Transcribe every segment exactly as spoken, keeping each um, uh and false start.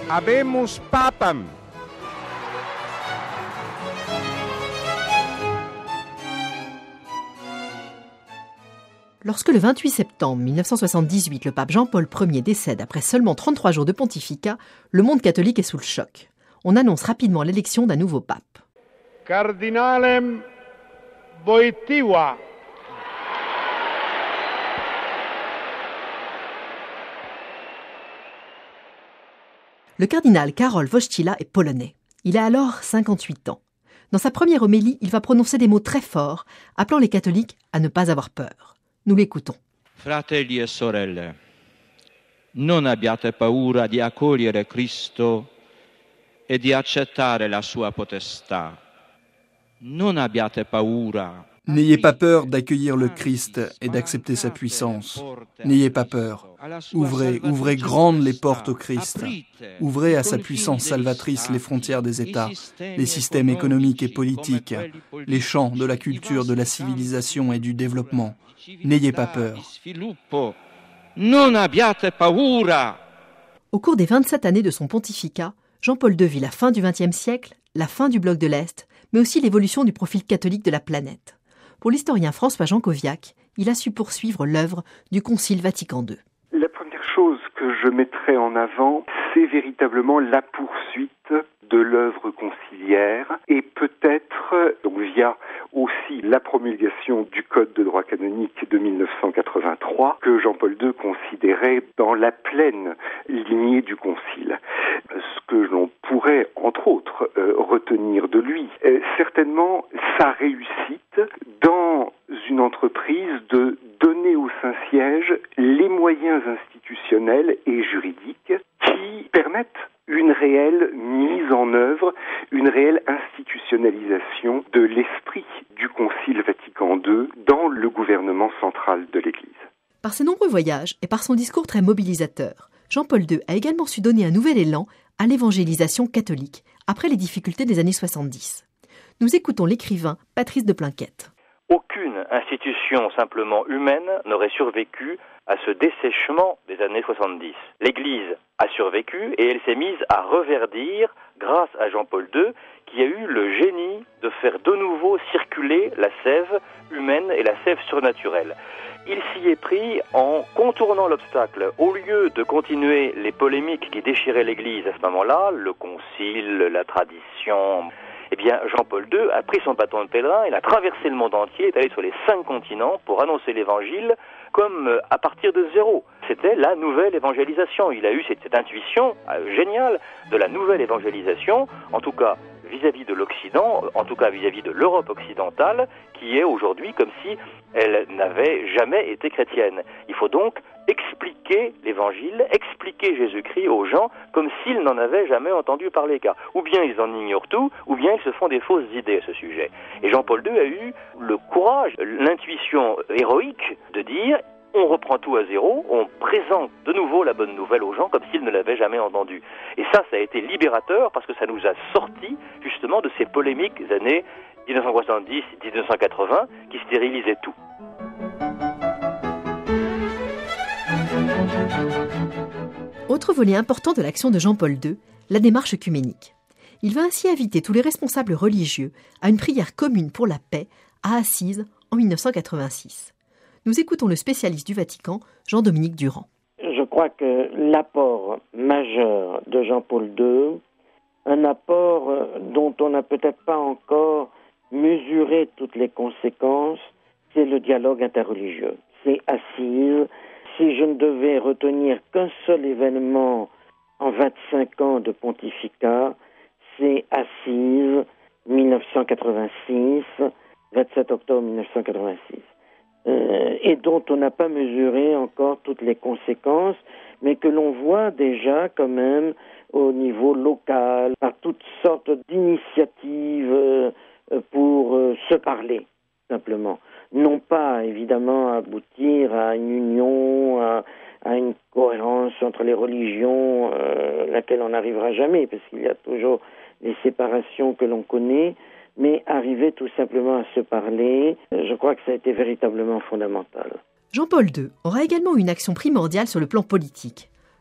Habemus papam. Lorsque le vingt-huit septembre mille neuf cent soixante-dix-huit, le pape Jean-Paul Ier décède après seulement trente-trois jours de pontificat, le monde catholique est sous le choc. On annonce rapidement l'élection d'un nouveau pape. Cardinalem Wojtyła. Le cardinal Karol Wojtyła est polonais. Il a alors cinquante-huit ans. Dans sa première homélie, il va prononcer des mots très forts, appelant les catholiques à ne pas avoir peur. Nous l'écoutons. Fratelli e sorelle, non abbiate paura di accogliere Cristo e di accettare la sua potestà. Non abbiate paura. N'ayez pas peur d'accueillir le Christ et d'accepter sa puissance. N'ayez pas peur. Ouvrez, ouvrez grandes les portes au Christ. Ouvrez à sa puissance salvatrice les frontières des États, les systèmes économiques et politiques, les champs de la culture, de la civilisation et du développement. N'ayez pas peur. Non abbiate paura. Au cours des vingt-sept années de son pontificat, Jean-Paul deux vit la fin du vingtième siècle, la fin du bloc de l'Est, mais aussi l'évolution du profil catholique de la planète. Pour l'historien François Jancoviac, il a su poursuivre l'œuvre du Concile Vatican deux. La première chose que je mettrai en avant, c'est véritablement la poursuite de l'œuvre conciliaire et peut-être, donc via aussi la promulgation du Code de droit canonique de mille neuf cent quatre-vingt-trois, que Jean-Paul deux considérait dans la pleine lignée du Concile. Ce que l'on pourrait, entre autres, euh, retenir de lui, euh, certainement sa réussite dans une entreprise de donner au Saint-Siège les moyens institutionnels et juridiques qui permettent une réelle mise en œuvre, une réelle institutionnalisation de l'esprit du Concile Vatican deux dans le gouvernement central de l'Église. Par ses nombreux voyages et par son discours très mobilisateur, Jean-Paul deux a également su donner un nouvel élan à l'évangélisation catholique après les difficultés des années soixante-dix. Nous écoutons l'écrivain Patrice de Plainquette. Aucune institution simplement humaine n'aurait survécu à ce dessèchement des années soixante-dix. L'Église a survécu et elle s'est mise à reverdir grâce à Jean-Paul deux qui a eu le génie de faire de nouveau circuler la sève humaine et la sève surnaturelle. Il s'y est pris en contournant l'obstacle. Au lieu de continuer les polémiques qui déchiraient l'Église à ce moment-là, le concile, la tradition... Eh bien, Jean-Paul deux a pris son bâton de pèlerin, il a traversé le monde entier, est allé sur les cinq continents pour annoncer l'évangile comme à partir de zéro. C'était la nouvelle évangélisation. Il a eu cette, cette intuition euh, géniale de la nouvelle évangélisation, en tout cas vis-à-vis de l'Occident, en tout cas vis-à-vis de l'Europe occidentale, qui est aujourd'hui comme si elle n'avait jamais été chrétienne. Il faut donc expliquer l'évangile, expliquer Jésus-Christ aux gens comme s'ils n'en avaient jamais entendu parler, car ou bien ils en ignorent tout, ou bien ils se font des fausses idées à ce sujet. Et Jean-Paul deux a eu le courage, l'intuition héroïque de dire on reprend tout à zéro, on présente de nouveau la bonne nouvelle aux gens comme s'ils ne l'avaient jamais entendue. Et ça, ça a été libérateur parce que ça nous a sortis justement de ces polémiques des années dix-neuf cent soixante-dix dix-neuf cent quatre-vingts qui stérilisaient tout. Autre volet important de l'action de Jean-Paul deux, la démarche œcuménique. Il va ainsi inviter tous les responsables religieux à une prière commune pour la paix à Assise en mille neuf cent quatre-vingt-six. Nous écoutons le spécialiste du Vatican, Jean-Dominique Durand. Je crois que l'apport majeur de Jean-Paul deux, un apport dont on n'a peut-être pas encore mesuré toutes les conséquences, c'est le dialogue interreligieux. C'est Assise. Si je ne devais retenir qu'un seul événement en vingt-cinq ans de pontificat, c'est Assise, mille neuf cent quatre-vingt-six, vingt-sept octobre mille neuf cent quatre-vingt-six. Euh, et dont on n'a pas mesuré encore toutes les conséquences, mais que l'on voit déjà quand même au niveau local, par toutes sortes d'initiatives euh, pour euh, se parler, simplement. Non pas, évidemment, aboutir à une union, à, à une cohérence entre les religions, euh, laquelle on n'arrivera jamais, parce qu'il y a toujours les séparations que l'on connaît, mais arriver tout simplement à se parler, je crois que ça a été véritablement fondamental. Jean-Paul deux aura également une action primordiale sur le plan politique.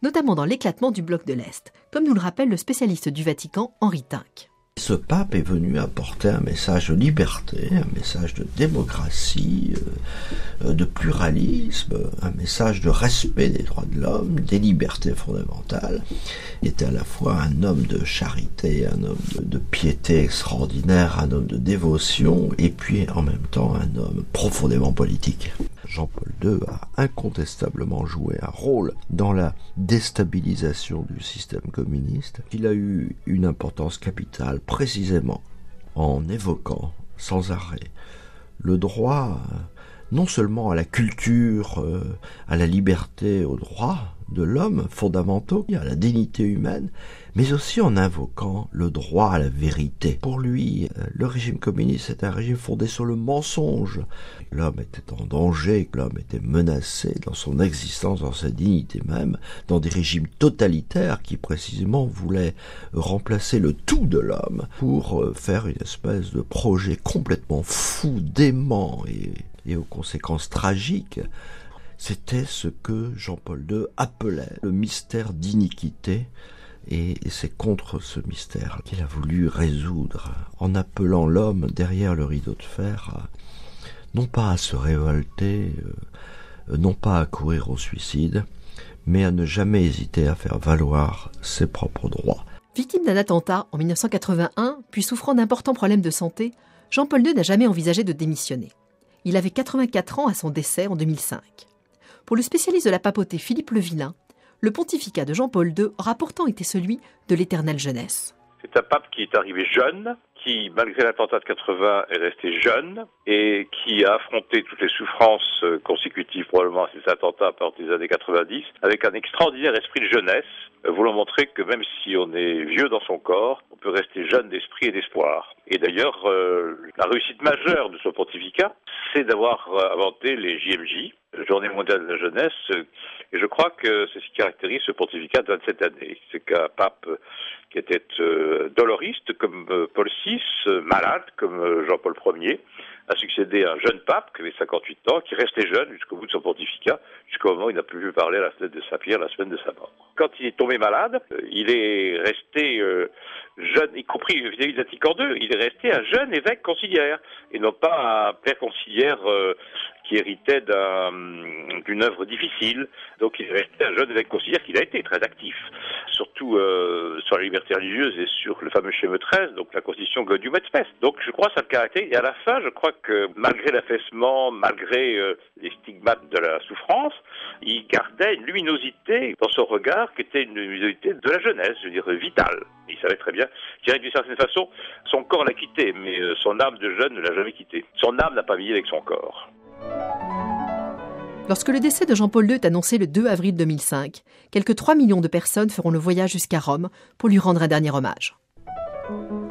notamment dans l'éclatement du bloc de l'Est, comme nous le rappelle le spécialiste du Vatican Henri Tinck. Ce pape est venu apporter un message de liberté, un message de démocratie, euh, de pluralisme, un message de respect des droits de l'homme, des libertés fondamentales. Il était à la fois un homme de charité, un homme de, de piété extraordinaire, un homme de dévotion, et puis en même temps un homme profondément politique. Jean-Paul deux a incontestablement joué un rôle dans la déstabilisation du système communiste. Il a eu une importance capitale précisément en évoquant sans arrêt le droit non seulement à la culture, à la liberté, aux droits de l'homme fondamentaux, à la dignité humaine, mais aussi en invoquant le droit à la vérité. Pour lui, le régime communiste est un régime fondé sur le mensonge. L'homme était en danger, l'homme était menacé dans son existence, dans sa dignité même, dans des régimes totalitaires qui précisément voulaient remplacer le tout de l'homme pour faire une espèce de projet complètement fou, dément et, et aux conséquences tragiques. C'était ce que Jean-Paul deux appelait le mystère d'iniquité, et c'est contre ce mystère qu'il a voulu résoudre en appelant l'homme derrière le rideau de fer à, non pas à se révolter, euh, non pas à courir au suicide, mais à ne jamais hésiter à faire valoir ses propres droits. Victime d'un attentat en dix-neuf cent quatre-vingt-un, puis souffrant d'importants problèmes de santé, Jean-Paul deux n'a jamais envisagé de démissionner. Il avait quatre-vingt-quatre ans à son décès en deux mille cinq. Pour le spécialiste de la papauté Philippe Le Villain, le pontificat de Jean-Paul deux aura pourtant été celui de l'éternelle jeunesse. C'est un pape qui est arrivé jeune, qui, malgré l'attentat de quatre-vingts, est resté jeune et qui a affronté toutes les souffrances consécutives probablement à ces attentats à partir des années quatre-vingt-dix avec un extraordinaire esprit de jeunesse, voulant montrer que même si on est vieux dans son corps, on peut rester jeune d'esprit et d'espoir. Et d'ailleurs, euh, la réussite majeure de ce pontificat, c'est d'avoir inventé les J M J, Journée mondiale de la jeunesse, et je crois que c'est ce qui caractérise ce pontificat de vingt-sept années. C'est qu'un pape qui était euh, doloriste comme euh, Paul six, euh, malade comme euh, Jean-Paul Ier, a succédé à un jeune pape qui avait cinquante-huit ans, qui restait jeune jusqu'au bout de son pontificat, jusqu'au moment où il n'a plus pu parler à la fenêtre de Saint-Pierre la semaine de sa mort. Quand il est tombé malade, euh, il est resté euh, jeune, y compris vis-à-vis de Vatican deux, il est resté un jeune évêque conciliaire, et non pas un père conciliaire euh, qui héritait d'un, d'une œuvre difficile. Donc il est resté un jeune évêque conciliaire qu'il a été très actif, surtout euh, sur la liberté religieuse et sur le fameux schéma treize, donc la constitution Gaudium et Spes. Donc je crois que ça le caractérise. Et à la fin, je crois que malgré l'affaissement, malgré euh, les stigmates de la souffrance, il gardait une luminosité dans son regard qui était une luminosité de la jeunesse, je veux dire vitale. Il savait très bien, je dirais que d'une certaine façon, son corps l'a quitté, mais euh, son âme de jeune ne l'a jamais quitté. Son âme n'a pas vieilli avec son corps. Lorsque le décès de Jean-Paul deux est annoncé le deux avril deux mille cinq, quelques trois millions de personnes feront le voyage jusqu'à Rome pour lui rendre un dernier hommage.